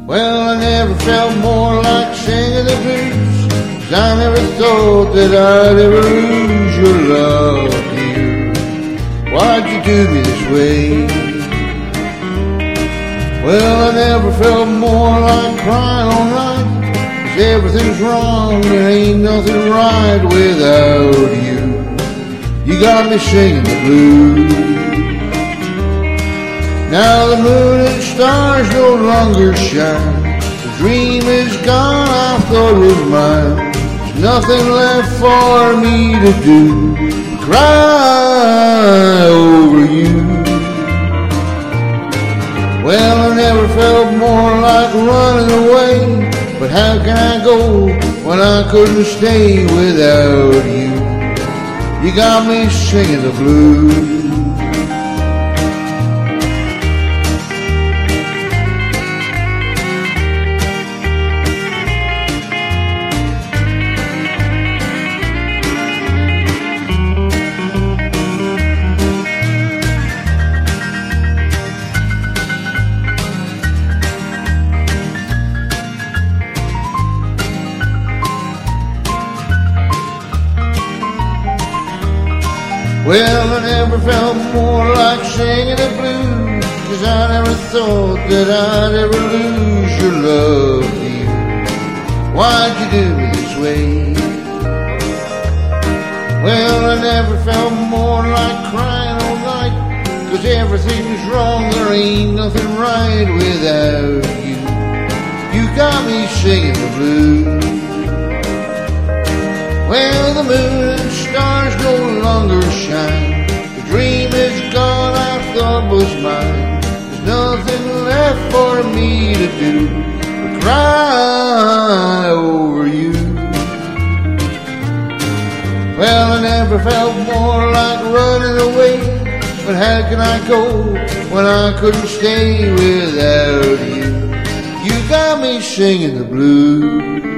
Well, I never felt more like singing the blues, 'cause I never thought that I'd ever lose your love, dear. Why'd you do me this way? Well, I never felt more like crying all night, 'cause everything's wrong, there ain't nothing right without you. You got me singing the blues. Now the moon and stars no longer shine, the dream is gone, I thought it was mine. There's nothing left for me to do, cry over you. Well, I never felt more like running away, but how can I go when I couldn't stay without you? You got me singing the blues. Well, I never felt more like singing the blues, 'cause I never thought that I'd ever lose your love, dear. Why'd you do me this way? Well, I never felt more like crying all night, 'cause everything's wrong, there ain't nothing right without you. You got me singing the blues. Well, the moon and stars no longer shine, the dream is gone I thought was mine. There's nothing left for me to do but cry over you. Well, I never felt more like running away, but how can I go when I couldn't stay without you? You got me singing the blues.